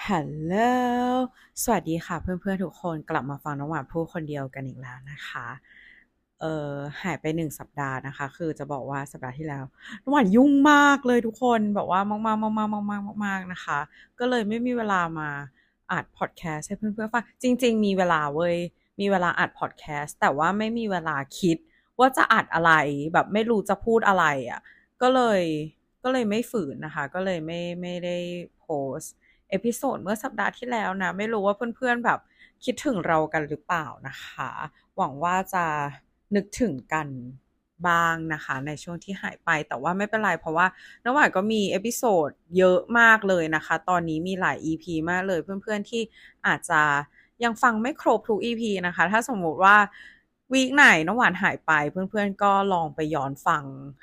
ฮัลโหลสวัสดีค่ะเพื่อนๆทุกคนกลับมาฟังน้องหวานพูดคนเดียวกันอีกแล้วนะคะหายไป1 สัปดาห์นะคะคือจะบอกว่าสัปดาห์ที่แล้วน้องหวานยุ่งมากเลยทุกคนแบบว่ามากๆๆๆๆๆๆนะคะก็เลยไม่มีเวลามาอัดพอดแคสต์ให้เพื่อนๆฟังจริงๆมีเวลาเว้ยมีเวลาอัดพอดแคสต์แต่ว่าไม่มีเวลาคิดว่าจะอัดอะไรแบบไม่รู้จะพูดอะไรอ่ะก็เลยก็เลยไม่ฝืนนะคะก็เลยไม่ได้โพสต์ เอพิโซดเมื่อสัปดาห์ที่แล้วนะไม่รู้ว่าเพื่อนๆแบบคิดถึงเรากันหรือเปล่านะคะหวังว่าจะนึกถึงกันบ้างนะคะในช่วงที่หายไปแต่ว่าไม่เป็นไรเพราะว่าน้องหวานก็มีเอพิโซดเยอะมากเลยนะคะตอนนี้มีหลาย EP มากเลยเพื่อนๆที่อาจจะยังฟังไม่ครบทุก EP นะคะถ้าสมมุติว่าวีคไหนน้องหวานหายไปเพื่อนๆก็ลองไปย้อนฟัง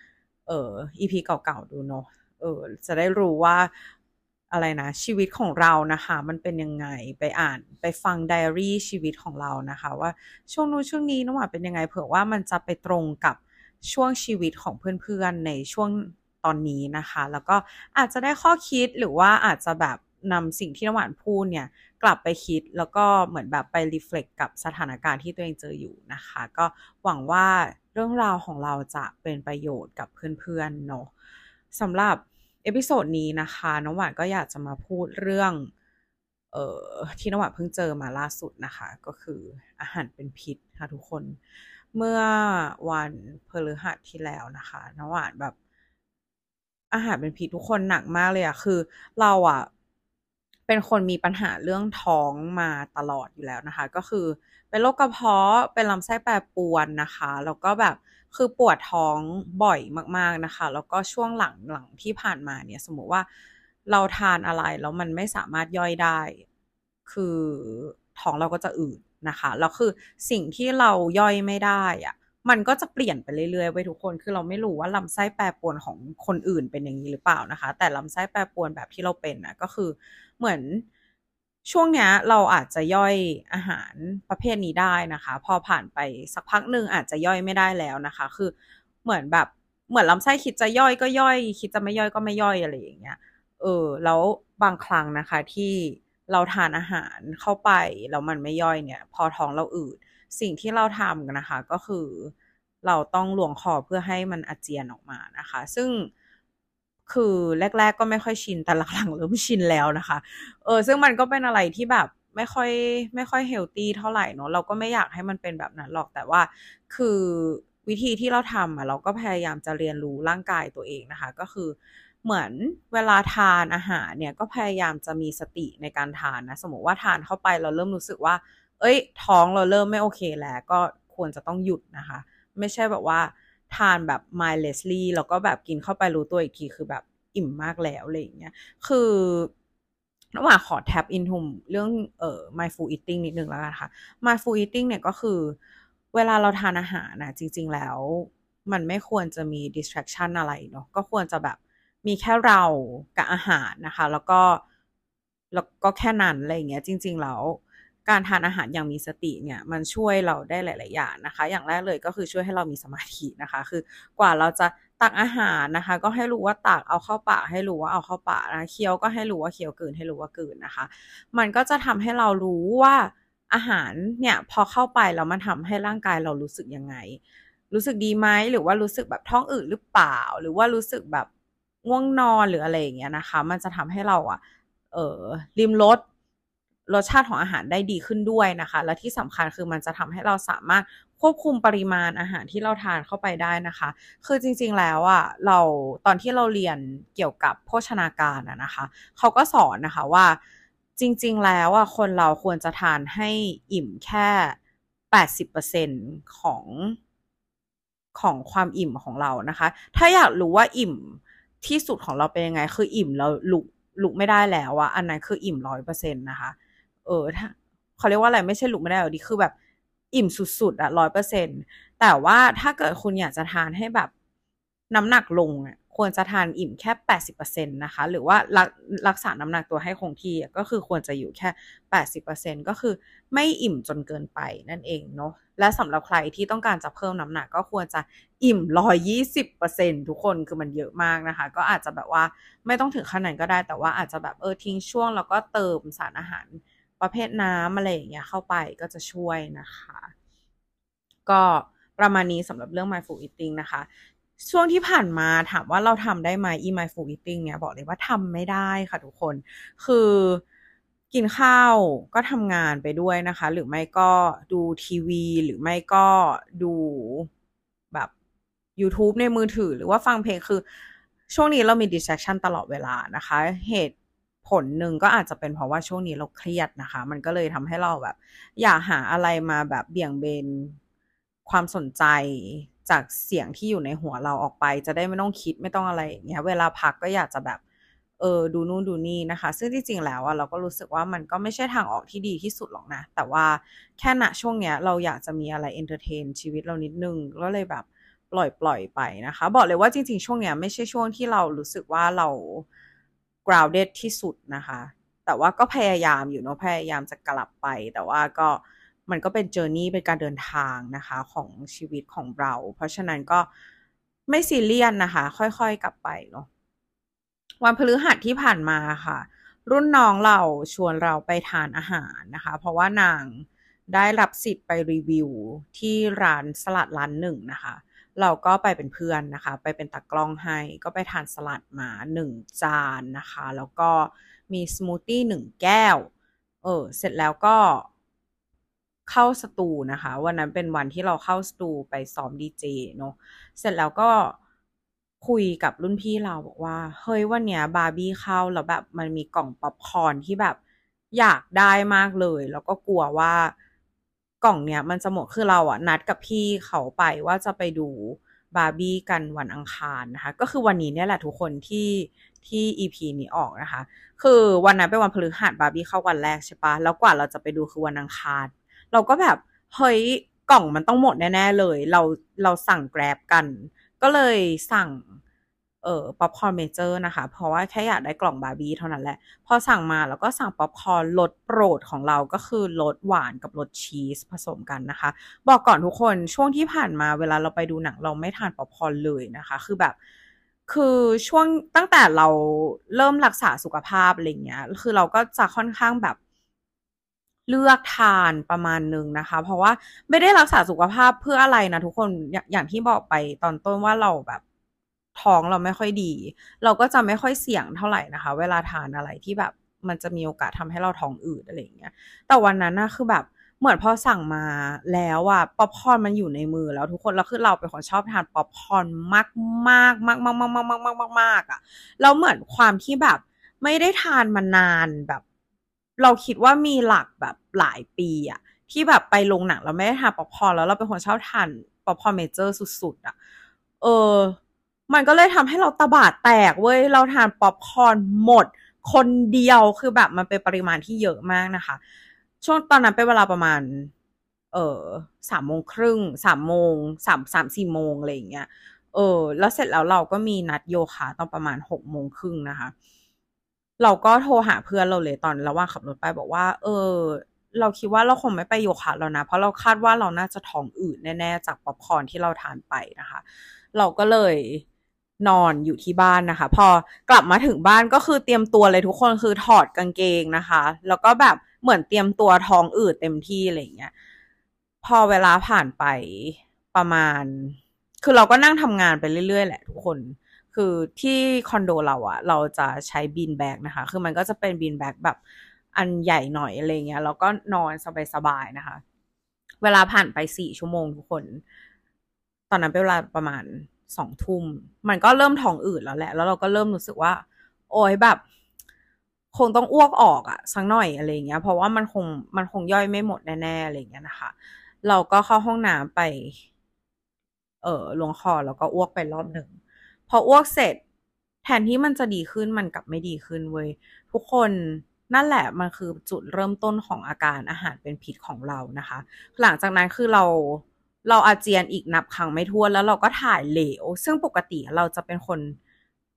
EP เก่าๆดูเนาะ จะได้รู้ว่าอะไรนะชีวิตของเรานะคะมันเป็นยังไงไปอ่านไปฟังไดอารี่ชีวิตของเรานะคะว่าช่วงนู้นช่วงนี้น้องหวานเป็นยังไงเผื่อว่ามันจะไปตรงกับช่วงชีวิตของเพื่อนๆในช่วงตอนนี้นะคะแล้วก็อาจจะได้ข้อคิดหรือว่าอาจจะแบบนำสิ่งที่น้องหวานพูดเนี่ยกลับไปคิดแล้วก็เหมือนแบบไปรีเฟล็กกับสถานการณ์ที่ตัวเองเจออยู่นะคะก็หวังว่าเรื่องราวของเราจะเป็นประโยชน์กับเพื่อนๆเนาะ สำหรับเอพิโซดนี้นะคะน้องหวานก็อยากจะมาพูดเรื่องที่น้องหวานเพิ่งเจอมาล่าสุดนะคะก็คืออาหารเป็นพิษค่ะทุกคนเมื่อวันพฤหัสที่แล้วนะคะน้องหวานแบบอาหารเป็นพิษทุกคนหนักมากเลยอะคือเราอะเป็นคนมีปัญหาเรื่องท้องมาตลอดอยู่แล้วนะคะก็คือเป็นโรคกระเพาะเป็นลำไส้แปรปรวนนะคะแล้วก็แบบคือปวดท้องบ่อยมากๆนะคะแล้วก็ช่วงหลังที่ผ่านมาเนี่ยสมมุติว่าเราทานอะไรแล้วมันไม่สามารถย่อยได้คือท้องเราก็จะอืดนะคะแล้วคือสิ่งที่เราย่อยไม่ได้อะมันก็จะเปลี่ยนไปเรื่อยๆเว้ยทุกคนคือเราไม่รู้ว่าลำไส้แปรปรวนของคนอื่นเป็นอย่างงี้หรือเปล่านะคะแต่ลำไส้แปรปรวนแบบที่เราเป็นน่ะก็คือเหมือนช่วงเนี้ยเราอาจจะย่อยอาหารประเภทนี้ได้นะคะพอผ่านไปสักพักหนึ่งอาจจะย่อยไม่ได้แล้วนะคะคือเหมือนแบบเหมือนลำไส้คิดจะย่อยก็ย่อยคิดจะไม่ย่อยก็ไม่ย่อยอะไรอย่างเงี้ยแล้วบางครั้งนะคะที่เราทานอาหารเข้าไปแล้วมันไม่ย่อยเนี่ยพอท้องเราอืด สิ่งที่เราทำกันนะคะก็คือเราต้องล้วงคอเพื่อให้มันอาเจียนออกมานะคะซึ่งคือแรกๆก็ไม่ค่อยชินแต่หลังๆเริ่มชินแล้วนะคะซึ่งมันก็เป็นอะไรที่แบบไม่ค่อยเฮลทีเท่าไหร่เนาะเราก็ไม่อยากให้มันเป็นแบบนั้นหรอกแต่ว่าคือวิธีที่เราทำอะเราก็พยายามจะเรียนรู้ร่างกายตัวเองนะคะก็คือเหมือนเวลาทานอาหารเนี่ยก็พยายามจะมีสติในการทานนะสมมุติว่าทานเข้าไปเราเริ่มรู้สึกว่า เอ้ยท้องเราเริ่มไม่โอเคแล้วก็ควรจะต้องหยุดนะคะไม่ใช่แบบว่าทานแบบ mindlessly แล้วก็แบบกินเข้าไปรู้ตัวอีกทีคือแบบอิ่มมากแล้วอะไรอย่างเงี้ยคือระหว่างขอ tap into เรื่องmindful eating นิดนึงแล้วกันค่ะ mindful eating เนี่ยก็คือเวลาเราทานอาหารนะจริงๆแล้วมันไม่ควรจะมี distraction อะไรเนาะก็ควรจะแบบมีแค่เรากับอาหารนะคะแล้วก็แค่นั้นอะไรอย่างเงี้ยจริงๆแล้ว การทานอาหารอย่างมีสติเนี่ยมันช่วยเราได้หลายๆอย่างนะคะอย่างแรกเลยก็คือช่วยให้เรามีสมาธินะคะคือกว่าเราจะตักอาหารนะคะก็ให้รู้ว่าตักเอาเข้าปากให้รู้ว่าเอาเข้าปากนะเคี้ยวก็ให้รู้ว่าเคี้ยวกลืนให้รู้ว่ากลืนนะคะมันก็จะทำให้เรารู้ว่าอาหารเนี่ยพอเข้าไปแล้วมันทำให้ร่างกายเรารู้สึกยังไงรู้สึกดีไหมหรือว่ารู้สึกแบบท้องอืดหรือเปล่าหรือว่ารู้สึกแบบง่วงนอนหรืออะไรอย่างเงี้ยนะคะมันจะทำให้เราอะ ริมรสชาติของอาหารได้ดีขึ้นด้วยนะคะและที่สำคัญคือมันจะทำให้เราสามารถควบคุมปริมาณอาหารที่เราทานเข้าไปได้นะคะคือจริงๆแล้วอะเราตอนที่เราเรียนเกี่ยวกับโภชนาการอะนะคะเขาก็สอนนะคะว่าจริงๆแล้วอะคนเราควรจะทานให้อิ่มแค่80%ของของความอิ่มของเรานะคะถ้าอยากรู้ว่าอิ่มที่สุดของเราเป็นยังไงคืออิ่มแล้วลุกไม่ได้แล้วอะอันนั้นคืออิ่ม100%นะคะถ้าเขาเรียกว่าอะไรไม่ใช่ลุกไม่ได้หรอกดิคือแบบอิ่มสุดๆอะ100%แต่ว่าถ้าเกิดคุณอยากจะทานให้แบบน้ำหนักลงอะควรจะทานอิ่มแค่ 80% นะคะหรือว่ารักษาน้ำหนักตัวให้คงที่ก็คือควรจะอยู่แค่ 80% ก็คือไม่อิ่มจนเกินไปนั่นเองเนาะและสำหรับใครที่ต้องการจะเพิ่มน้ำหนักก็ควรจะอิ่ม 120% ทุกคนคือมันเยอะมากนะคะก็อาจจะแบบว่าไม่ต้องถึงขนาดนั้นก็ได้แต่ว่าอาจจะแบบทิ้งช่วงแล้วก็เติมสารอาหารประเภทน้ำอะไรอย่างเงี้ยเข้าไปก็จะช่วยนะคะก็ประมาณนี้สำหรับเรื่อง mindful eating นะคะช่วงที่ผ่านมาถามว่าเราทำได้ไหมmindful eating เนี่ยบอกเลยว่าทำไม่ได้ค่ะทุกคนคือกินข้าวก็ทำงานไปด้วยนะคะหรือไม่ก็ดูทีวีหรือไม่ก็ดูแบบ YouTube ในมือถือหรือว่าฟังเพลงคือช่วงนี้เรามี distraction ตลอดเวลานะคะเหตุผลหนึ่งก็อาจจะเป็นเพราะว่าช่วงนี้เราเครียดนะคะมันก็เลยทำให้เราแบบอยากหาอะไรมาแบบเบี่ยงเบนความสนใจจากเสียงที่อยู่ในหัวเราออกไปจะได้ไม่ต้องคิดไม่ต้องอะไรอย่างเงี้ยเวลาพักก็อยากจะแบบดูนู่นดูนี่นะคะซึ่งที่จริงแล้วเราก็รู้สึกว่ามันก็ไม่ใช่ทางออกที่ดีที่สุดหรอกนะแต่ว่าแค่ณช่วงเนี้ยเราอยากจะมีอะไรเอนเตอร์เทนชีวิตเรานิดนึงก็เลยแบบปล่อยไปนะคะบอกเลยว่าจริงๆช่วงเนี้ยไม่ใช่ช่วงที่เรารู้สึกว่าเรา grounded ที่สุดนะคะแต่ว่าก็พยายามอยู่เนาะพยายามจะกลับไปแต่ว่าก็มันก็เป็น journey เป็นการเดินทางนะคะของชีวิตของเราเพราะฉะนั้นก็ไม่ซีเรียสนะคะค่อยๆกลับไปเนาะวันพฤหัสที่ผ่านมาค่ะรุ่นน้องเราชวนเราไปทานอาหารนะคะเพราะว่านางได้รับสิทธิ์ไปรีวิวที่ร้านสลัดร้านหนึ่งนะคะเราก็ไปเป็นเพื่อนนะคะไปเป็นตากล้องให้ก็ไปทานสลัดมา1 จานนะคะแล้วก็มีสมูทตี้1 แก้วเสร็จแล้วก็เข้าสตูนะคะวันนั้นเป็นวันที่เราเข้าสตูไปซ้อมดีเจเนาะเสร็จแล้วก็คุยกับรุ่นพี่เราบอกว่าเฮ้ยวันเนี้ยบาร์บี้เข้าแล้วแบบมันมีกล่องป๊อปคอร์นที่แบบอยากได้มากเลยแล้วก็กลัวว่ากล่องเนี้ยมันจะหมดคือเราอะนัดกับพี่เขาไปว่าจะไปดูบาร์บี้กันวันอังคารนะคะก็คือวันนี้เนี่ยแหละทุกคนที่ EP นี้ออกนะคะคือวันนั้นเป็นวันพฤหัสบาร์บี้เข้าวันแรกใช่ปะแล้วกว่าเราจะไปดูคือวันอังคารเราก็แบบเฮ้ยกล่องมันต้องหมดแน่ๆเลยเราสั่ง Grab กันก็เลยสั่งป๊อปคอร์นเมเจอร์นะคะเพราะว่าแค่อยากได้กล่องบาร์บี้เท่านั้นแหละพอสั่งมาแล้วก็สั่งป๊อปคอร์นรสโปรดของเราก็คือรสหวานกับรสชีสผสมกันนะคะบอกก่อนทุกคนช่วงที่ผ่านมาเวลาเราไปดูหนังเราไม่ทานป๊อปคอร์นเลยนะคะคือแบบคือช่วงตั้งแต่เราเริ่มรักษาสุขภาพอะไรเงี้ยคือเราก็จะค่อนข้างแบบเลือกทานประมาณนึงนะคะเพราะว่าไม่ได้รักษาสุขภาพเพื่ออะไรนะทุกคนอย่างที่บอกไปตอนต้นว่าเราแบบท้องเราไม่ค่อยดีเราก็จะไม่ค่อยเสี่ยงเท่าไหร่นะคะเวลาทานอะไรที่แบบมันจะมีโอกาสทำให้เราท้องอืดอะไรอย่างเงี้ยแต่วันนั้นนะคือแบบเหมือนพอสั่งมาแล้วอะป๊อปคอร์นมันอยู่ในมือแล้วทุกคนแล้วคือเราเป็นคนชอบทานป๊อปคอร์นมากมากมากมากมากมากมากมากมากอะแล้วเหมือนความที่แบบไม่ได้ทานมานานแบบเราคิดว่ามีหลักแบบหลายปีอะที่แบบไปโรงหนังเราไม่ได้ทานป๊อปคอร์นแล้วเราเป็นคนชอบทานป๊อปคอร์นเมเจอร์สุดๆอะเออ มันก็เลยทำให้เราตะบาดแตกเว้ยเราทานป๊อปคอร์นหมดคนเดียวคือแบบมันเป็นปริมาณที่เยอะมากนะคะช่วงตอนนั้นเป็นเวลาประมาณเออ3 โมงครึ่ง3 โมง3-4 โมงอะไรอย่างเงี้ยแล้วเสร็จแล้วเราก็มีนัดโยคะตอนประมาณ6 โมงครึ่งนะคะเราก็โทรหาเพื่อนเราเลยตอนระหว่างขับรถไปบอกว่าเราคิดว่าเราคงไม่ไปโยคะแล้วนะเพราะเราคาดว่าเราน่าจะท้องอืดแน่ๆจากป๊อปคอร์นที่เราทานไปนะคะเราก็เลยนอนอยู่ที่บ้านนะคะพอกลับมาถึงบ้านก็คือเตรียมตัวเลยทุกคนคือถอดกางเกงนะคะแล้วก็แบบเหมือนเตรียมตัวท้องอืดเต็มที่อะไรอย่างเงี้ยพอเวลาผ่านไปประมาณคือเราก็นั่งทำงานไปเรื่อยๆแหละทุกคนคือที่คอนโดเราอะเราจะใช้บีนแบกนะคะคือมันก็จะเป็นบีนแบกแบบอันใหญ่หน่อยอะไรเงี้ยแล้วก็นอนสบายๆนะคะเวลาผ่านไป4 ชั่วโมงทุกคนตอนนั้นเป็นเวลาประมาณ2 ทุ่มมันก็เริ่มท้องอืดแล้วแหละแล้วเราก็เริ่มรู้สึกว่าโอ๊ยแบบคงต้องอ้วกออกอะสักหน่อยอะไรเงี้ยเพราะว่ามันคงย่อยไม่หมดแน่ๆอะไรเงี้ยนะคะเราก็เข้าห้องน้ำไปลงคอแล้วก็อ้วกไปรอบหนึ่งพออ้วกเสร็จแทนที่มันจะดีขึ้นมันกลับไม่ดีขึ้นเว้ยทุกคนนั่นแหละมันคือจุดเริ่มต้นของอาการอาหารเป็นพิษของเรานะคะหลังจากนั้นคือเราอาเจียนอีกนับครั้งไม่ถ้วนแล้วเราก็ถ่ายเหลวซึ่งปกติเราจะเป็นคน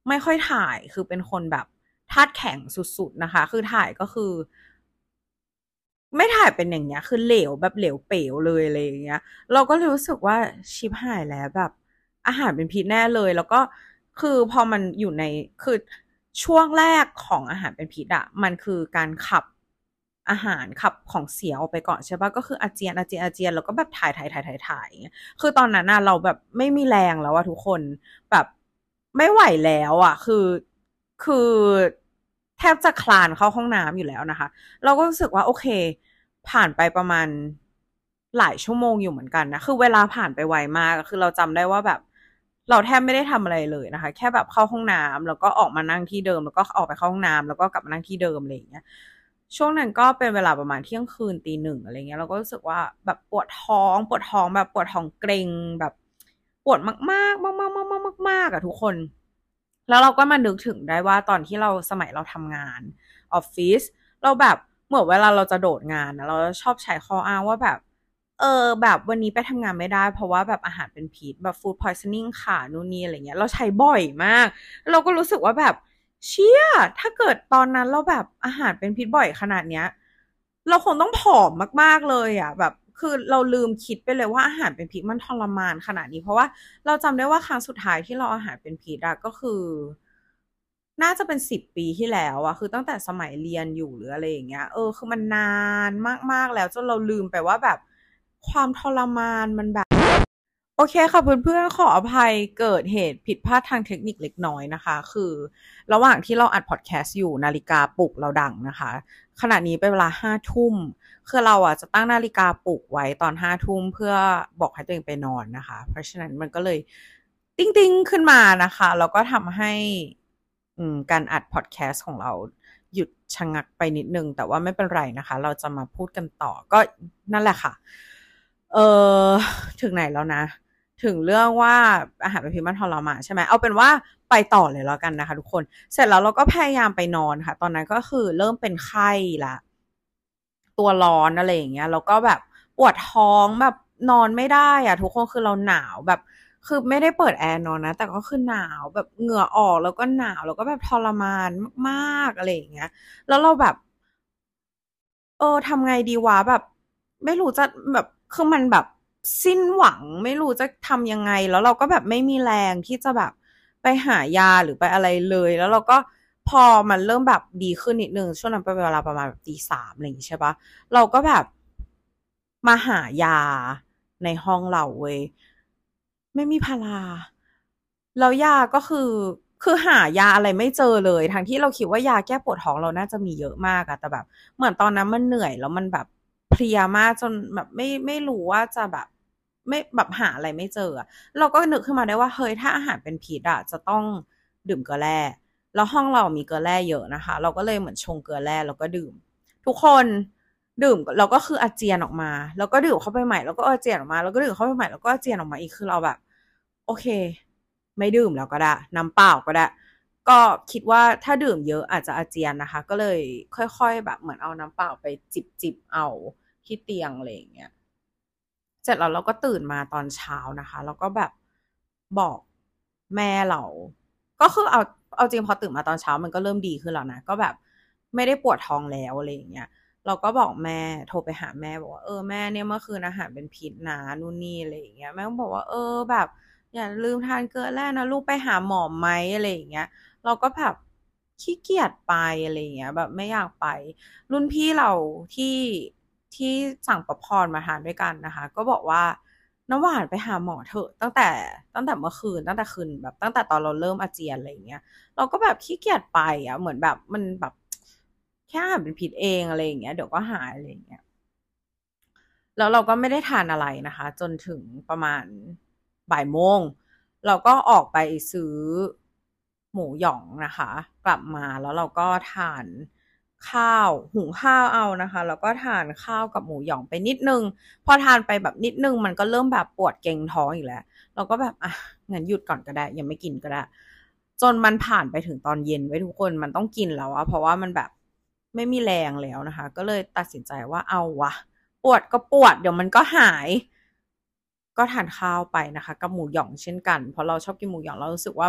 ไม่ค่อยถ่ายคือเป็นคนแบบธาตุแข็งสุดๆนะคะคือถ่ายก็คือไม่ถ่ายเป็นอย่างเงี้ยคือเหลวแบบเหลวเป๋วเลยอะไรอย่างเงี้ยเราก็เลยรู้สึกว่าชิบหายแล้วแบบอาหารเป็นพิษแน่เลยแล้วก็คือพอมันอยู่ในคือช่วงแรกของอาหารเป็นพิษอะมันคือการขับอาหารขับของเสียออกไปก่อนใช่ปะก็คืออาเจียนอาเจียนอาเจียนแล้วก็แบบถ่ายอย่างเงี้ยคือตอนนั้นน่ะเราแบบไม่มีแรงแล้วอะทุกคนแบบไม่ไหวแล้วอะคือแทบจะคลานเข้าห้องน้ำอยู่แล้วนะคะเราก็รู้สึกว่าโอเคผ่านไปประมาณหลายชั่วโมงอยู่เหมือนกันนะคือเวลาผ่านไปไวมากคือเราจำได้ว่าแบบเราแทบไม่ได้ทำอะไรเลยนะคะแค่แบบเข้าห้องน้ำแล้วก็ออกมานั่งที่เดิมแล้วก็ออกไปเข้าห้องน้ำแล้วก็กลับมานั่งที่เดิมอะไรอย่างเงี้ยช่วงนั้นก็เป็นเวลาประมาณเที่ยงคืนตีหนึ่งอะไรเงี้ยเราก็รู้สึกว่าแบบปวดท้องแบบปวดท้องเกร็งแบบปวดมากๆมากๆอะทุกคนแล้วเราก็มานึกถึงได้ว่าตอนที่เราสมัยเราทำงานออฟฟิศเราแบบเหมือนเวลาเราจะโดดงานนะเราชอบใช้ข้ออ้างว่าแบบแบบวันนี้ไปทำงานไม่ได้เพราะว่าแบบอาหารเป็นพิษแบบ food poisoning ค่ะนู่นนี่อะไรเงี้ยเราใช้บ่อยมากเราก็รู้สึกว่าแบบเชี่ยถ้าเกิดตอนนั้นเราแบบอาหารเป็นพิษบ่อยขนาดเนี้ยเราคงต้องผอมมากๆเลยอ่ะแบบคือเราลืมคิดไปเลยว่าอาหารเป็นพิษมันทรมานขนาดนี้เพราะว่าเราจำได้ว่าครั้งสุดท้ายที่เราอาหารเป็นพิษอะก็คือน่าจะเป็น10 ปีที่แล้วอะคือตั้งแต่สมัยเรียนอยู่หรืออะไรอย่างเงี้ยคือมันนานมากๆแล้วจนเราลืมไปว่าแบบความทรมานมันแบบ โอเคค่ะเพื่อนๆขออภัยเกิดเหตุผิดพลาดทางเทคนิคเล็กน้อยนะคะคือระหว่างที่เราอัดพอดแคสต์อยู่นาฬิกาปลุกเราดังนะคะขณะนี้เป็นเวลา5 ทุ่มคือเราอ่ะจะตั้งนาฬิกาปลุกไว้ตอน5 ทุ่มเพื่อบอกให้ตัวเองไปนอนนะคะเพราะฉะนั้นมันก็เลยติ้งติ้งขึ้นมานะคะแล้วก็ทำให้การอัดพอดแคสต์ของเราหยุดชะงักไปนิดนึงแต่ว่าไม่เป็นไรนะคะเราจะมาพูดกันต่อก็นั่นแหละค่ะเออถึงไหนแล้วนะ ถึงเรื่องว่าอาหารเป็นพิษมันทรมานใช่ไหมเอาเป็นว่าไปต่อเลยแล้วกันนะคะทุกคนเสร็จแล้วเราก็พยายามไปนอนค่ะตอนนั้นก็คือเริ่มเป็นไข้ละตัวร้อนอะไรอย่างเงี้ยแล้วก็แบบปวดท้องแบบนอนไม่ได้อะทุกคนคือเราหนาวแบบคือไม่ได้เปิดแอร์นอนนะแต่ก็คือหนาวแบบเหงื่อออกแล้วก็หนาวแล้วก็แบบทรมานมากๆอะไรอย่างเงี้ยแล้วเราแบบ ทำไงดีวะแบบไม่รู้จะแบบคือมันแบบสิ้นหวังไม่รู้จะทำยังไงแล้วเราก็แบบไม่มีแรงที่จะแบบไปหายาหรือไปอะไรเลยแล้วเราก็พอมันเริ่มแบบดีขึ้นนิดนึงช่วงนั้นเป็นเวลาประมาณแบบตี 3อะไรอย่างงี้ใช่ปะเราก็แบบมาหายาในห้องเราเว้ยไม่มีพาราแล้วยาก็คือหายาอะไรไม่เจอเลยทั้งที่เราคิดว่ายาแก้ปวดท้องเราน่าจะมีเยอะมากอะแต่แบบเหมือนตอนนั้นมันเหนื่อยแล้วมันแบบเพลียมากจนแบบไม่รู้ว่าจะแบบไม่แบบหาอะไรไม่เจออะเราก็นึกขึ้นมาได้ว่าเฮ้ยถ้าอาหารเป็นพิษอะจะต้องดื่มเกลือแร่แล้วห้องเรามีเกลือแร่เยอะนะคะเราก็เลยเหมือนชงเกลือแร่แล้วก็ดื่มทุกคนดื่มเราก็คืออาเจียนออกมาแล้วก็ดื่มเข้าไปใหม่แล้วก็อาเจียนออกมาแล้วก็ดื่มเข้าไปใหม่แล้วก็อาเจียนออกมาอีกคือเราแบบ โอเคไม่ดื่มแล้วก็ได้น้ำเปล่าก็ได้ก็คิดว่าถ้าดื่มเยอะอาจจะอาเจียนนะคะก็เลยค่อยๆแบบเหมือนเอาน้ำเปล่าไปจิบเอาที่เตียงอะไรอย่างเงี้ยเสร็จแล้วเราก็ตื่นมาตอนเช้านะคะแล้วก็แบบบอกแม่เราก็คือเอาจริงพอตื่นมาตอนเช้ามันก็เริ่มดีขึ้นแล้วนะก็แบบไม่ได้ปวดท้องแล้วอะไรอย่างเงี้ยเราก็บอกแม่โทรไปหาแม่บอกว่าแม่เนี่ยเมื่อคืนอาหารเป็นพิษนะนู่นนี่อะไรอย่างเงี้ยแม่ก็บอกว่าแบบอย่าลืมทานเกลือแร่นะลูกไปหาหมอไหมอะไรอย่างเงี้ยเราก็แบบขี้เกียจไปอะไรอย่างเงี้ยแบบไม่อยากไปรุ่นพี่เราที่ที่สั่งป๊อปคอร์นมาทานด้วยกันนะคะก็บอกว่าน้ำหวานไปหาหมอเถอะตั้งแต่เมื่อคืนตั้งแต่คืนแบบตั้งแต่ตอนเราเริ่มอาเจียนอะไรอย่างเงี้ย เราก็แบบขี้เกียจไปอ่ะเหมือนแบบมันแบบแค่อาหารเป็นพิษเองอะไรอย่างเงี้ยเดี๋ยวก็หายอะไรอย่างเงี้ยแล้วเราก็ไม่ได้ทานอะไรนะคะจนถึงประมาณบ่าย โมงเราก็ออกไปซื้อหมูหยองนะคะกลับมาแล้วเราก็ทานข้าวหุงข้าวเอานะคะแล้วก็ทานข้าวกับหมูหยองไปนิดนึงพอทานไปแบบนิดนึงมันก็เริ่มแบบปวดเกร็งท้องอีกแล้วเราก็แบบงั้นหยุดก่อนก็ได้ยังไม่กินก็ได้ จนมันผ่านไปถึงตอนเย็นไว้ทุกคนมันต้องกินแล้วอะเพราะว่ามันแบบไม่มีแรงแล้วนะคะก็เลยตัดสินใจว่าเอาวะปวดก็ปวดเดี๋ยวมันก็หายก็ทานข้าวไปนะคะกับหมูหยองเช่นกันเพราะเราชอบกินหมูหยองเรารู้สึกว่าแบบพ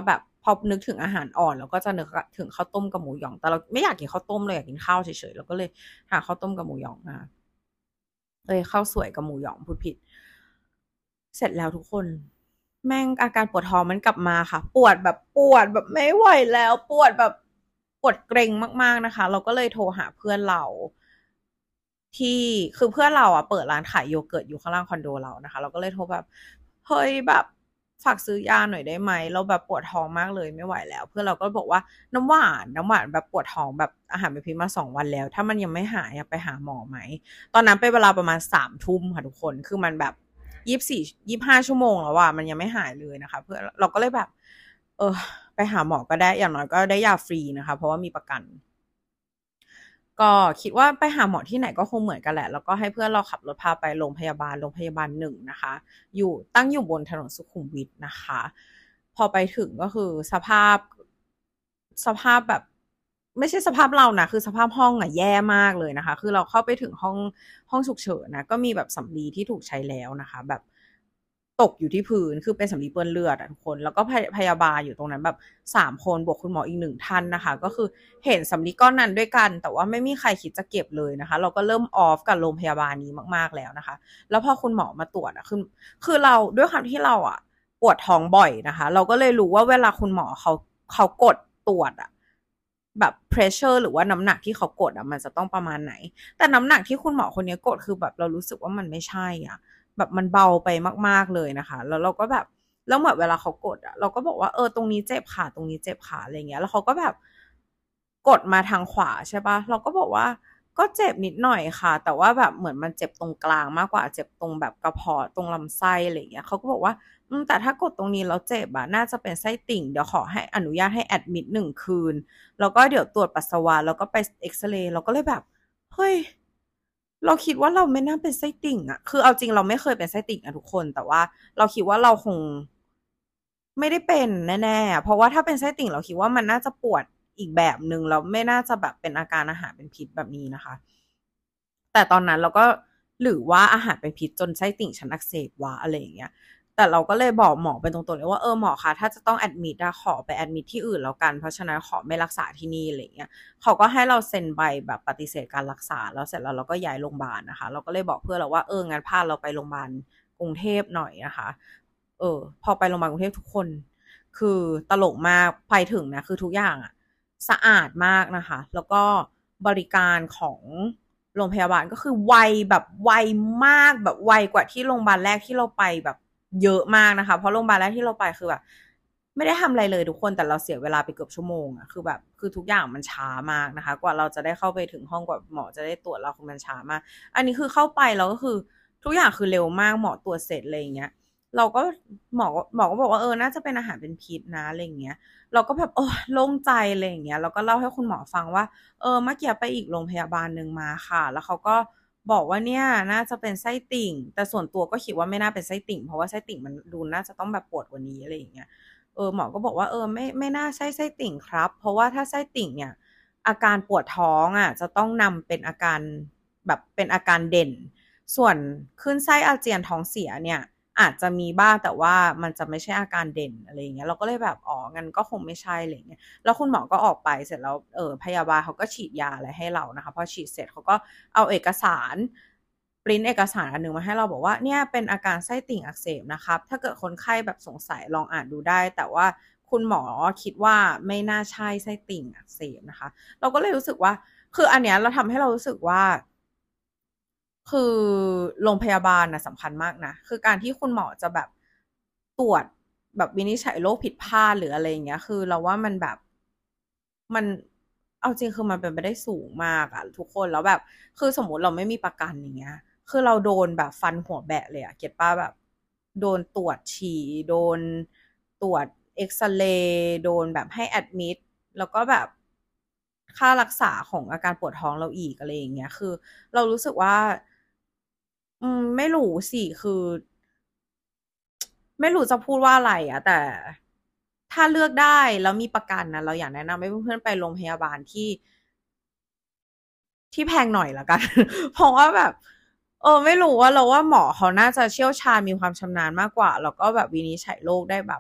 พอนึกถึงอาหารอ่อนเราก็จะนึกถึงข้าวต้มกับหมูหยองแต่เราไม่อยากกินข้าวต้มเลยอยากกินข้าวเฉยๆเราก็เลยหาข้าวต้มกับหมูหยองมาข้าวสวยกับหมูหยองพูดผิดเสร็จแล้วทุกคนแม่งอาการปวดท้องมันกลับมาค่ะปวดแบบไม่ไหวแล้วปวดแบบปวดเกร็งมากๆนะคะเราก็เลยโทรหาเพื่อนเราที่คือเพื่อนเราอ่ะเปิดร้านขายโยเกิร์ตอยู่ข้างล่างคอนโดเรานะคะเราก็เลยโทรแบบเฮ้ยแบบฝากซื้อยาหน่อยได้ไหมเราแบบปวดท้องมากเลยไม่ไหวแล้วเพื่อนเราก็บอกว่าน้ำหวานแบบปวดท้องแบบอาหารเป็นพิษมา2 วันแล้วถ้ามันยังไม่หายไปหาหมอไหมตอนนั้นเป็นเวลาประมาณ3 ทุ่มค่ะทุกคนคือมันแบบ24-25 ชั่วโมงแล้วว่ามันยังไม่หายเลยนะคะเพื่อนเราก็เลยแบบไปหาหมอก็ได้อย่างน้อยก็ได้ยาฟรีนะคะเพราะว่ามีประกัน ก็คิดว่าไปหาหมอที่ไหนก็คงเหมือนกันแหละแล้วก็ให้เพื่อนเราขับรถพาไปโรงพยาบาล1นะคะตั้งอยู่บนถนนสุขุมวิทนะคะพอไปถึงก็คือสภาพแบบไม่ใช่สภาพเรานะคือสภาพห้องอะแย่มากเลยนะคะคือเราเข้าไปถึงห้องฉุกเฉินนะก็มีแบบสำลีที่ถูกใช้แล้วนะคะแบบตกอยู่ที่พื้นคือเป็นสำลีเปื้อนเลือดอะทุกคนแล้วก็พยาบาลอยู่ตรงนั้นแบบ3 คนบวกคุณหมออีก1 ท่านนะคะก็คือเห็นสำลีก้อนนั้นด้วยกันแต่ว่าไม่มีใครคิดจะเก็บเลยนะคะเราก็เริ่มออฟกับโรงพยาบาลนี้มากๆแล้วนะคะแล้วพอคุณหมอมาตรวจอะคือเราด้วยความที่เราอะปวดท้องบ่อยนะคะเราก็เลยรู้ว่าเวลาคุณหมอเขากดตรวจอะแบบ pressure หรือว่าน้ำหนักที่เขากดอะมันจะต้องประมาณไหนแต่น้ำหนักที่คุณหมอคนนี้กดคือแบบเรารู้สึกว่ามันไม่ใช่อ่ะแบบมันเบาไปมากๆเลยนะคะแล้วเราก็แบบแล้วเหมือนเวลาเขากดอะเราก็บอกว่าตรงนี้เจ็บขาตรงนี้เจ็บขาอะไรเงี้ยแล้วเขาก็แบบกดมาทางขวาใช่ปะเราก็บอกว่าก็เจ็บนิดหน่อยค่ะแต่ว่าแบบเหมือนมันเจ็บตรงกลางมากกว่าเจ็บตรงแบบกระเพาะตรงลำไส้อะไรเงี้ยเขาก็บอกว่าแต่ถ้ากดตรงนี้แล้วเจ็บอะน่าจะเป็นไส้ติ่งเดี๋ยวขอให้อนุญาตให้แอดมิด1 คืนแล้วก็เดี๋ยวตรวจปัสสาวะแล้วก็ไปเอ็กซเรย์เราก็เลยแบบเฮ้ย เราคิดว่าเราไม่น่าเป็นไส้ติ่งอะคือเอาจริงเราไม่เคยเป็นไส้ติ่งอะทุกคนแต่ว่าเราคิดว่าเราคงไม่ได้เป็นแน่ๆเพราะว่าถ้าเป็นไส้ติ่งเราคิดว่ามันน่าจะปวดอีกแบบหนึ่งแล้วไม่น่าจะแบบเป็นอาการอาหารเป็นพิษแบบนี้นะคะแต่ตอนนั้นเราก็หรือว่าอาหารเป็นพิษจนไส้ติ่งฉันอักเสบวะอะไรอย่างเงี้ยแต่เราก็เลยบอกหมอไปตรงๆเลยว่าหมอคะถ้าจะต้องแอดมิดอะขอไปแอดมิดที่อื่นแล้วกันเพราะฉะนั้นขอไม่รักษาที่นี่อะไรเงี้ย เขาก็ให้เราเซ็นใบแบบปฏิเสธการรักษาแล้วเสร็จแล้วเราก็ย้ายโรงพยาบาลนะคะเราก็เลยบอกเพื่อนเราว่างั้นพาเราไปโรงพยาบาลกรุงเทพหน่อยนะคะพอไปโรงพยาบาลกรุงเทพทุกคนคือตลกมากไปถึงนะคือทุกอย่างอะสะอาดมากนะคะแล้วก็บริการของโรงพยาบาลก็คือไวแบบไวมากแบบไวกว่าที่โรงพยาบาลแรกที่เราไปแบบเยอะมากนะคะเพราะโรงพยาบาลแรกที่เราไปคือแบบ ไม่ได้ทำอะไรเลยทุกคนแต่เราเสียเวลาไปเกือบชั่วโมงอะคือแบบคือทุกอย่างมันช้ามากนะคะกว่าเราจะได้เข้าไปถึงห้องกว่าหมอจะได้ตรวจเราคือมันช้ามากอันนี้คือเข้าไปแล้วก็คือทุกอย่างคือเร็วมากหมอตรวจเสร็จอะไรอย่างเงี้ยเราก็หมอก็บอกว่าน่าจะเป็นอาหารเป็นพิษนะอะไรอย่างเงี้ยเราก็แบบโล่งใจอะไรอย่างเงี้ยเราก็เล่าให้คุณหมอฟังว่าเมื่อกี้ไปอีกโรงพยาบาลหนึ่งมาค่ะแล้วเขาก็บอกว่าเนี่ยน่าจะเป็นไส้ติ่งแต่ส่วนตัวก็คิดว่าไม่น่าเป็นไส้ติ่งเพราะว่าไส้ติ่งมันดูน่าจะต้องแบบปวดกว่านี้อะไรอย่างเงี้ย หมอก็บอกว่าไม่น่าใช่ไส้ติ่งครับเพราะว่าถ้าไส้ติ่งเนี่ยอาการปวดท้องอ่ะจะต้องนำเป็นอาการแบบเป็นอาการเด่นส่วนขึ้นไส้อาเจียนท้องเสียเนี่ยอาจจะมีบ้างแต่ว่ามันจะไม่ใช่อาการเด่นอะไรอย่างเงี้ยเราก็เลยแบบงั้นก็คงไม่ใช่อะไรอย่างเงี้ยแล้วคุณหมอก็ออกไปเสร็จแล้วพยาบาลเขาก็ฉีดยาอะไรให้เรานะคะพอฉีดเสร็จเขาก็เอาเอกสารปริ้นเอกสารอันนึงมาให้เราบอกว่าเนี่ยเป็นอาการไส้ติ่งอักเสบนะครับถ้าเกิดคนไข้แบบสงสัยลองอ่านดูได้แต่ว่าคุณหมอคิดว่าไม่น่าใช่ไส้ติ่งอักเสบนะคะเราก็เลยรู้สึกว่าคืออันเนี้ยเราทำให้เรารู้สึกว่าคือโรงพยาบาลนะสำคัญมากนะคือการที่คุณหมอจะแบบตรวจแบบวินิจฉัยโรคผิดพลาดหรืออะไรอย่างเงี้ยคือเราว่ามันแบบมันเอาจริงคือมันเป็นไปได้สูงมากอะทุกคนแล้วแบบคือสมมุติเราไม่มีประกันอย่างเงี้ย คือเราโดนแบบฟันหัวแบะเลยอะเก็ตป้าแบบโดนตรวจฉี่โดนตรวจเอ็กซเรย์โดนแบบให้แอดมิดแล้วก็แบบค่ารักษาของอาการปวดท้องเราอีกอะไรอย่างเงี้ยคือเรารู้สึกว่าไม่รู้สิคือไม่รู้จะพูดว่าอะไรอะแต่ถ้าเลือกได้แล้วมีประกันนะเราอยากแนะนำให้เพื่อนๆไปโรงพยาบาลที่แพงหน่อยละกันเพราะว่าแบบไม่รู้ว่าเราว่าหมอเขาน่าจะเชี่ยวชาญมีความชำนาญมากกว่าแล้วก็แบบวินิจฉัยโรคได้แบบ